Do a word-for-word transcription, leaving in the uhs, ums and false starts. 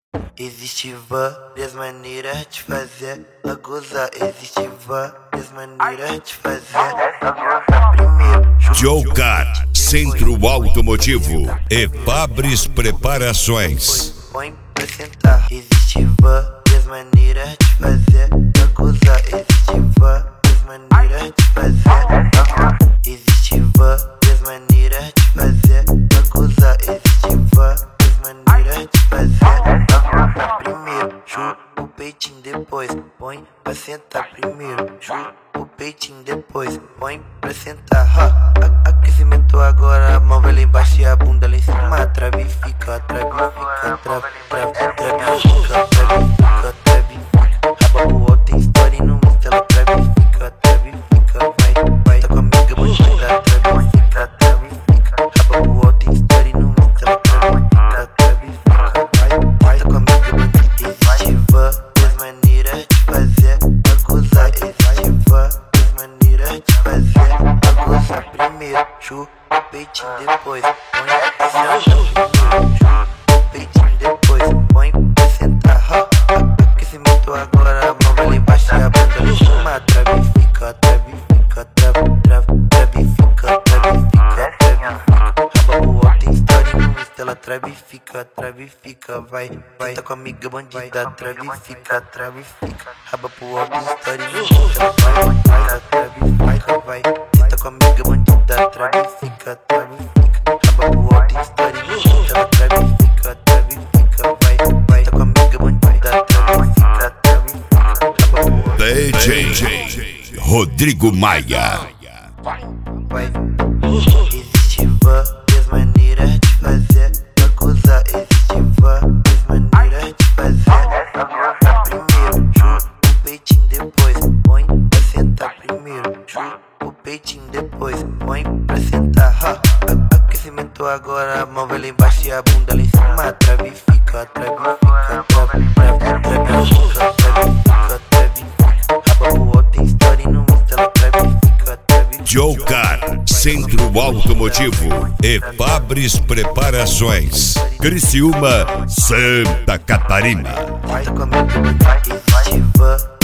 Existe várias maneiras de fazer a gozar. Existe várias maneiras de fazer a gozar. Primeiro, Jocar, Centro Automotivo e Fabris Preparações. põe pra sentar. Existe várias maneiras de fazer a gozar. Existe várias maneiras de fazer a gozar. Existe várias maneiras de fazer a gozar. Existe várias maneiras de fazer a gozar. Primeiro, chupa o peitinho, depois põe pra sentar. Primeiro, chupa o peitinho, depois põe pra sentar. Ha, a, aquecimento agora, a mão vai lá embaixo e a bunda lá em cima. Trave e fica, trave e fica, trave, trave, trave e fica, trave e fica, trave e fica. Raba pro alto, tem story no Insta, ela trave e fica, trave e fica, vai, vai. Tá com a amiga bandida, trave e fica, trave e fica. Raba pro alto, tem story no Insta, ela trave e fica, trave e fica, vai, vai. Tá com a amiga bandida. Existe várias maneiras de fazer a gozar. Existe várias maneiras de fazer a gozar. Primeiro, chupa o peitinho, depois põe pra sentar. Primeiro, chupa o peitinho, depois põe pra sentar. Ha, aquecimento agora, a mão vai lá embaixo e a bunda lá em cima. Trave e fica, trave e fica, trave, trave, trave e fica, trave e fica, trave e fica. Raba pro alto, tem story no Insta, ela trave e fica, trave e fica, vai, vai. Tá com a amiga bandida, trave e fica, trave e fica. Raba pro alto, tem story no Insta, ela vai, vai, trave e fica, vai. Tá com a amiga bandida, trave e fica, trave e fica. Raba pro alto, tem story no Insta, ela trave e fica, trave e fica, vai, vai. Tá com a amiga bandida, trave e fica, trave e fica. Raba pro alto, D J Rodrigo Maia. vai. Existe várias maneiras de fazer a gozar. Existe várias maneiras de fazer a gozar. Primeiro, chupa o peitinho, depois põe pra sentar. Primeiro, chupa o peitinho, depois põe pra sentar. Ha, a, aquecimento agora, a mão vai lá embaixo e a bunda lá em cima. Trave e fica, trave e fica, trave, trave, trave e fica, trave e fica, trave e fica. Raba pro alto, tem story no Insta, ela trave e fica, trave e fica. Jocar, Centro Automotivo e Fabris Preparações. Criciúma, Santa Catarina. Tá comigo, existe várias